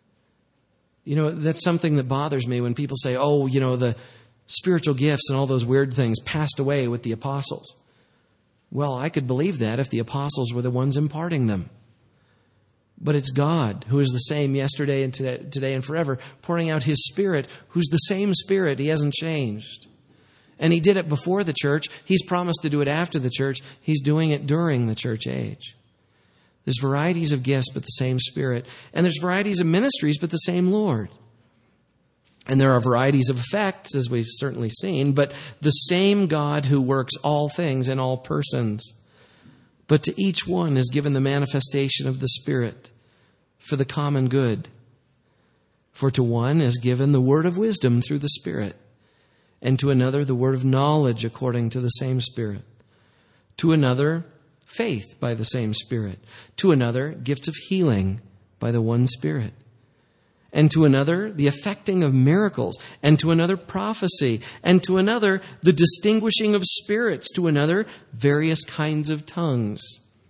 Speaker 1: You know, that's something that bothers me when people say, oh, you know, the spiritual gifts and all those weird things passed away with the apostles. Well, I could believe that if the apostles were the ones imparting them. But it's God who is the same yesterday and today, today and forever, pouring out His Spirit, who's the same Spirit. He hasn't changed. And He did it before the church. He's promised to do it after the church. He's doing it during the church age. There's varieties of gifts, but the same Spirit. And there's varieties of ministries, but the same Lord. And there are varieties of effects, as we've certainly seen, but the same God who works all things in all persons. But to each one is given the manifestation of the Spirit for the common good. For to one is given the word of wisdom through the Spirit, and to another the word of knowledge according to the same Spirit. To another, faith by the same Spirit. To another, gifts of healing by the one Spirit. And to another, the effecting of miracles. And to another, prophecy. And to another, the distinguishing of spirits. To another, various kinds of tongues.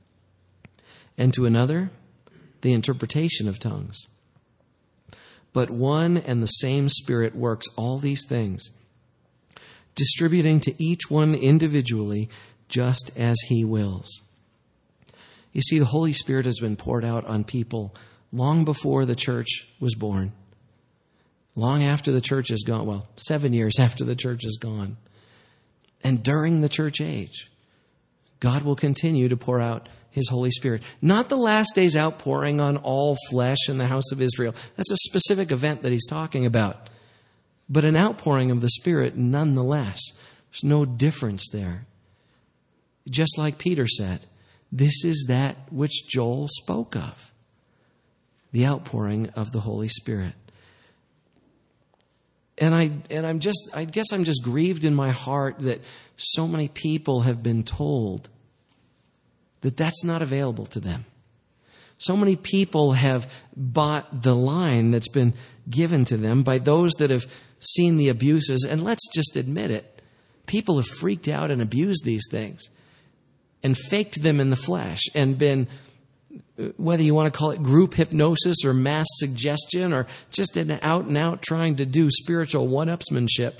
Speaker 1: And to another, the interpretation of tongues. But one and the same Spirit works all these things, distributing to each one individually just as He wills. You see, the Holy Spirit has been poured out on people long before the church was born. Long after the church is gone. Well, seven years after the church is gone. And during the church age, God will continue to pour out His Holy Spirit. Not the last days outpouring on all flesh in the house of Israel. That's a specific event that He's talking about. But an outpouring of the Spirit nonetheless. There's no difference there. Just like Peter said, this is that which Joel spoke of. The outpouring of the Holy Spirit. And I and I'm just I guess I'm just grieved in my heart that so many people have been told that that's not available to them. So many people have bought the line that's been given to them by those that have seen the abuses. And let's just admit it. People have freaked out and abused these things and faked them in the flesh and been, whether you want to call it group hypnosis or mass suggestion or just an out and out trying to do spiritual one-upsmanship,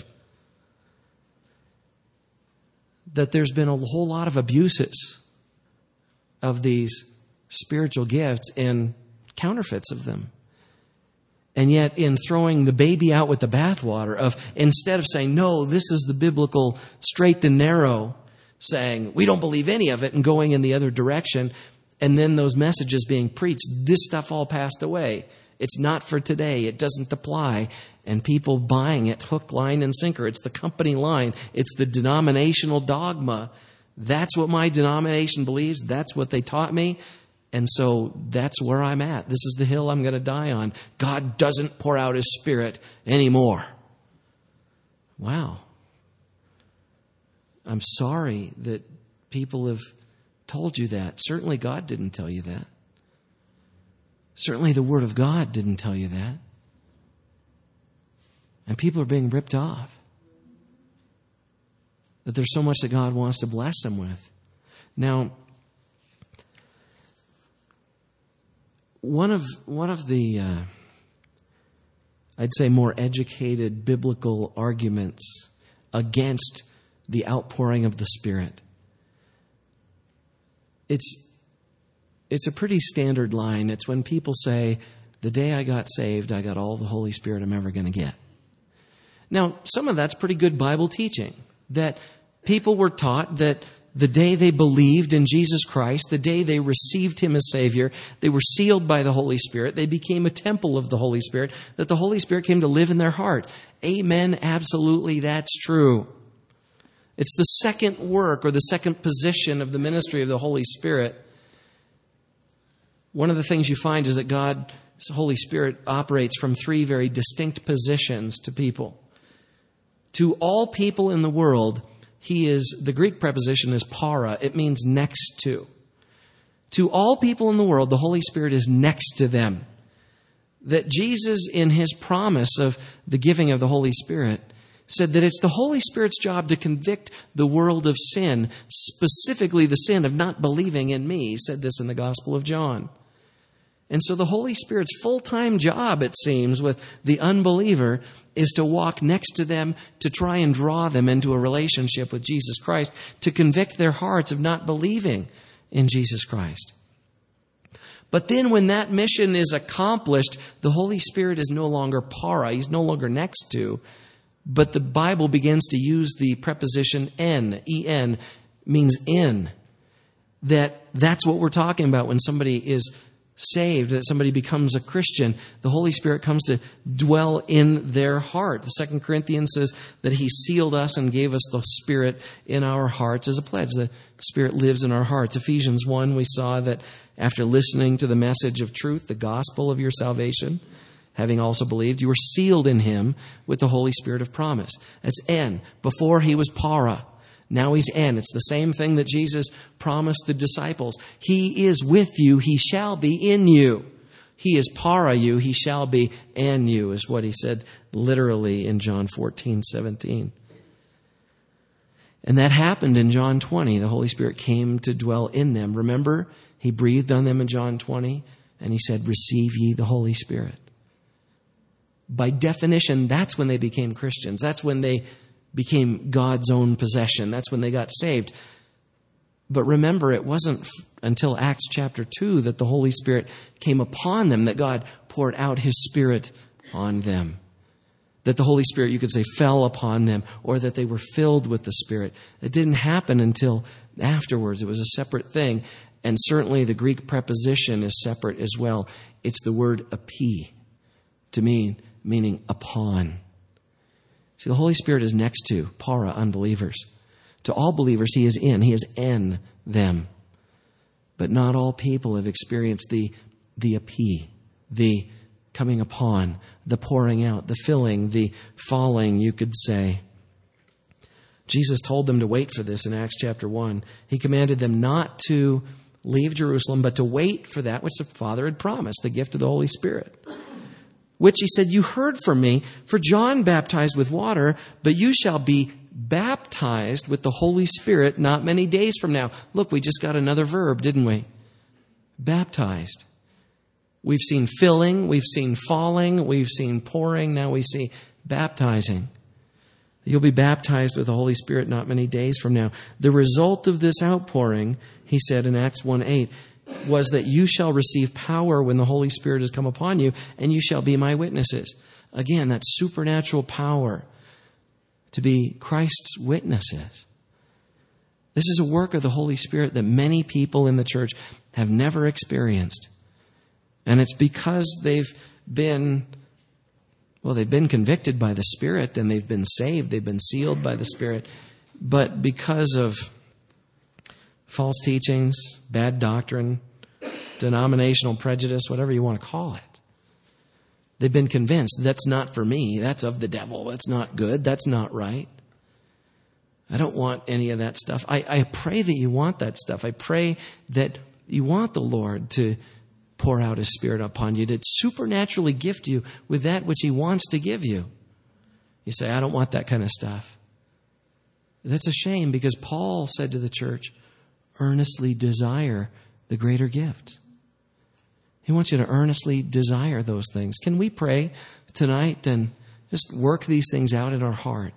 Speaker 1: that there's been a whole lot of abuses of these spiritual gifts and counterfeits of them. And yet in throwing the baby out with the bathwater of, instead of saying, no, this is the biblical straight and narrow, saying, we don't believe any of it, and going in the other direction, and then those messages being preached, this stuff all passed away. It's not for today. It doesn't apply. And people buying it hook, line, and sinker. It's the company line. It's the denominational dogma. That's what my denomination believes. That's what they taught me. And so that's where I'm at. This is the hill I'm going to die on. God doesn't pour out His Spirit anymore. Wow. I'm sorry that people have told you that. Certainly God didn't tell you that. Certainly the Word of God didn't tell you that. And people are being ripped off. That there's so much that God wants to bless them with. Now, one of one of the, uh, I'd say, more educated biblical arguments against the outpouring of the Spirit, it's it's a pretty standard line. It's when people say, the day I got saved, I got all the Holy Spirit I'm ever going to get. Now, some of that's pretty good Bible teaching, that people were taught that the day they believed in Jesus Christ, the day they received Him as Savior, they were sealed by the Holy Spirit. They became a temple of the Holy Spirit, that the Holy Spirit came to live in their heart. Amen. Absolutely, that's true. It's the second work or the second position of the ministry of the Holy Spirit. One of the things you find is that God's Holy Spirit operates from three very distinct positions to people. To all people in the world, He is, the Greek preposition is para. It means next to. To all people in the world, the Holy Spirit is next to them. That Jesus, in His promise of the giving of the Holy Spirit, said that it's the Holy Spirit's job to convict the world of sin, specifically the sin of not believing in me. He said this in the Gospel of John. And so the Holy Spirit's full-time job, it seems, with the unbeliever is to walk next to them, to try and draw them into a relationship with Jesus Christ, to convict their hearts of not believing in Jesus Christ. But then when that mission is accomplished, the Holy Spirit is no longer para, He's no longer next to, but the Bible begins to use the preposition en, en, means in. That that's what we're talking about when somebody is saved, that somebody becomes a Christian. The Holy Spirit comes to dwell in their heart. The Second Corinthians says that He sealed us and gave us the Spirit in our hearts as a pledge. The Spirit lives in our hearts. Ephesians one, we saw that after listening to the message of truth, the gospel of your salvation, having also believed, you were sealed in Him with the Holy Spirit of promise. That's en. Before He was para. Now He's en. It's the same thing that Jesus promised the disciples. He is with you. He shall be in you. He is para you. He shall be en you, is what He said literally in John fourteen seventeen. And that happened in John twenty. The Holy Spirit came to dwell in them. Remember, He breathed on them in John twenty, and He said, receive ye the Holy Spirit. By definition, that's when they became Christians. That's when they became God's own possession. That's when they got saved. But remember, it wasn't f- until Acts chapter two that the Holy Spirit came upon them, that God poured out His Spirit on them. That the Holy Spirit, you could say, fell upon them, or that they were filled with the Spirit. It didn't happen until afterwards. It was a separate thing. And certainly the Greek preposition is separate as well. It's the word epi, to mean, meaning upon. See, the Holy Spirit is next to, para, unbelievers. To all believers, He is in. He is en them. But not all people have experienced the, the epi, the coming upon, the pouring out, the filling, the falling, you could say. Jesus told them to wait for this in Acts chapter one. He commanded them not to leave Jerusalem, but to wait for that which the Father had promised, the gift of the Holy Spirit. Which He said, you heard from me, for John baptized with water, but you shall be baptized with the Holy Spirit not many days from now. Look, we just got another verb, didn't we? Baptized. We've seen filling, we've seen falling, we've seen pouring, now we see baptizing. You'll be baptized with the Holy Spirit not many days from now. The result of this outpouring, He said in Acts one eight, was that you shall receive power when the Holy Spirit has come upon you, and you shall be my witnesses. Again, that supernatural power to be Christ's witnesses. This is a work of the Holy Spirit that many people in the church have never experienced. And it's because they've been, well, they've been convicted by the Spirit, and they've been saved, they've been sealed by the Spirit, but because of false teachings, bad doctrine, denominational prejudice, whatever you want to call it. They've been convinced that's not for me. That's of the devil. That's not good. That's not right. I don't want any of that stuff. I, I pray that you want that stuff. I pray that you want the Lord to pour out His Spirit upon you, to supernaturally gift you with that which He wants to give you. You say, I don't want that kind of stuff. That's a shame, because Paul said to the church, earnestly desire the greater gift. He wants you to earnestly desire those things. Can we pray tonight and just work these things out in our heart?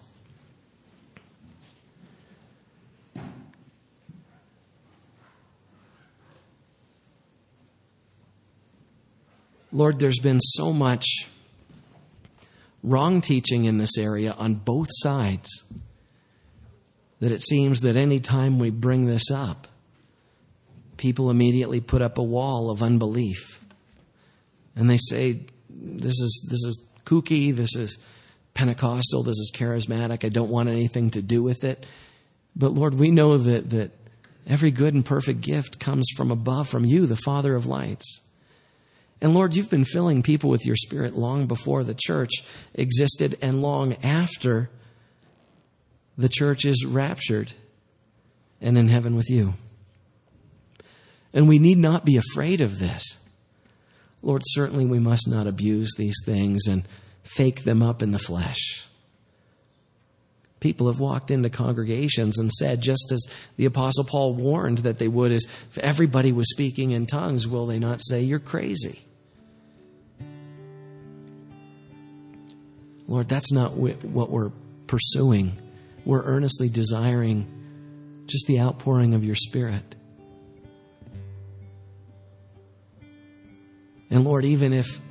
Speaker 1: Lord, there's been so much wrong teaching in this area on both sides that it seems that any time we bring this up, people immediately put up a wall of unbelief. And they say, this is this is kooky, this is Pentecostal, this is charismatic, I don't want anything to do with it. But Lord, we know that, that every good and perfect gift comes from above, from you, the Father of lights. And Lord, you've been filling people with your Spirit long before the church existed and long after the church is raptured and in heaven with you. And we need not be afraid of this. Lord, certainly we must not abuse these things and fake them up in the flesh. People have walked into congregations and said, just as the Apostle Paul warned that they would, is if everybody was speaking in tongues, will they not say, you're crazy? Lord, that's not what we're pursuing. We're earnestly desiring just the outpouring of your Spirit. And Lord, even if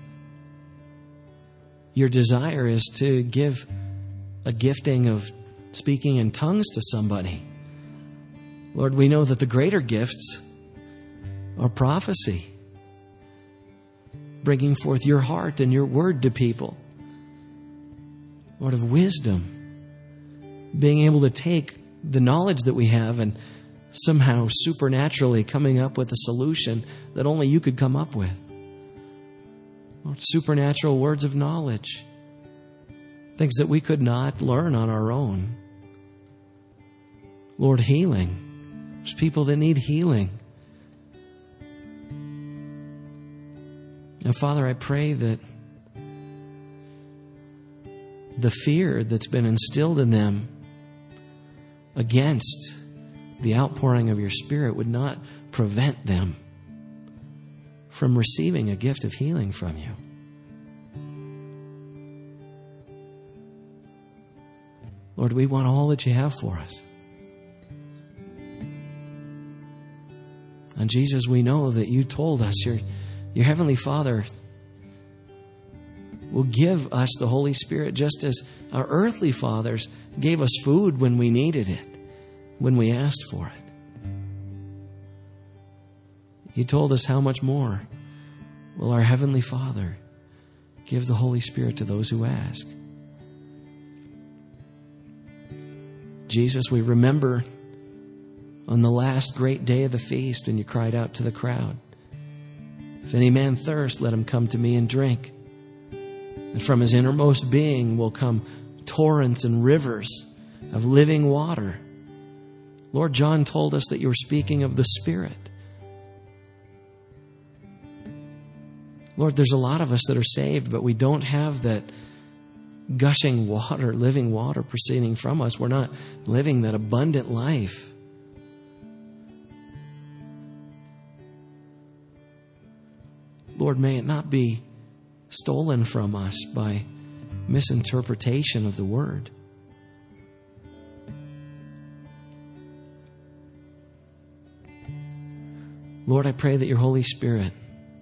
Speaker 1: your desire is to give a gifting of speaking in tongues to somebody, Lord, we know that the greater gifts are prophecy, bringing forth your heart and your word to people. Lord, of wisdom, being able to take the knowledge that we have and somehow supernaturally coming up with a solution that only you could come up with. Lord, supernatural words of knowledge, things that we could not learn on our own. Lord, healing. There's people that need healing. And Father, I pray that the fear that's been instilled in them against the outpouring of your Spirit would not prevent them from receiving a gift of healing from you. Lord, we want all that you have for us. And Jesus, we know that you told us your, your Heavenly Father will give us the Holy Spirit just as our earthly fathers gave us food when we needed it, when we asked for it. You told us how much more will our Heavenly Father give the Holy Spirit to those who ask. Jesus, we remember on the last great day of the feast when you cried out to the crowd, if any man thirst, let him come to me and drink. And from his innermost being will come torrents and rivers of living water. Lord, John told us that you were speaking of the Spirit. Lord, there's a lot of us that are saved, but we don't have that gushing water, living water proceeding from us. We're not living that abundant life. Lord, may it not be stolen from us by misinterpretation of the Word. Lord, I pray that your Holy Spirit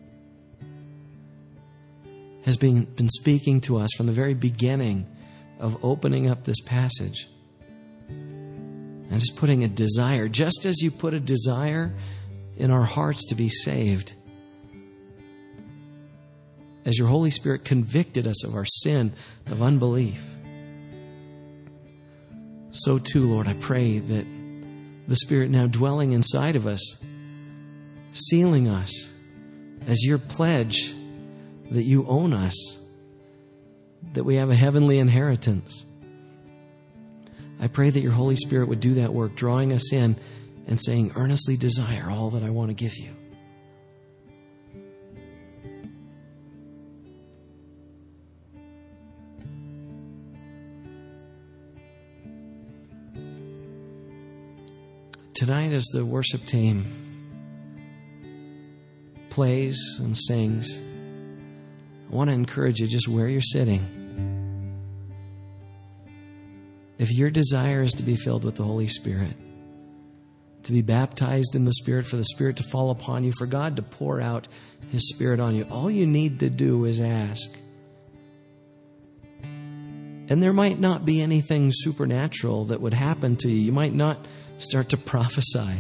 Speaker 1: has been, been speaking to us from the very beginning of opening up this passage and just putting a desire, just as you put a desire in our hearts to be saved. As your Holy Spirit convicted us of our sin, of unbelief, so too, Lord, I pray that the Spirit now dwelling inside of us, sealing us as your pledge that you own us, that we have a heavenly inheritance. I pray that your Holy Spirit would do that work, drawing us in and saying, earnestly desire all that I want to give you. Tonight, as the worship team plays and sings, I want to encourage you just where you're sitting. If your desire is to be filled with the Holy Spirit, to be baptized in the Spirit, for the Spirit to fall upon you, for God to pour out His Spirit on you, all you need to do is ask. And there might not be anything supernatural that would happen to you. You might not start to prophesy.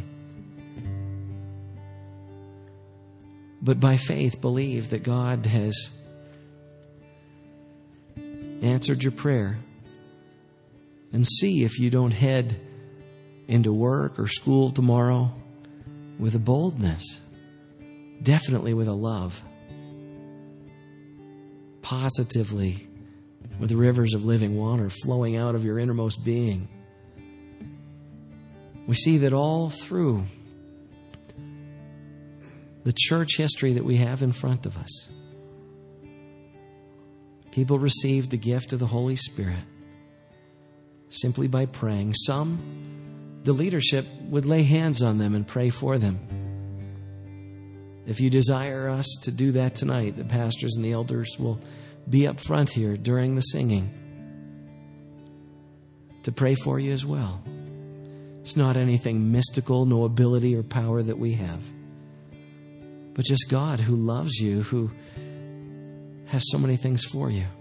Speaker 1: But by faith, believe that God has answered your prayer. And see if you don't head into work or school tomorrow with a boldness, definitely with a love, positively with rivers of living water flowing out of your innermost being. We see that all through the church history that we have in front of us, people received the gift of the Holy Spirit simply by praying. Some, the leadership would lay hands on them and pray for them. If you desire us to do that tonight, the pastors and the elders will be up front here during the singing to pray for you as well. It's not anything mystical, no ability or power that we have, but just God who loves you, who has so many things for you.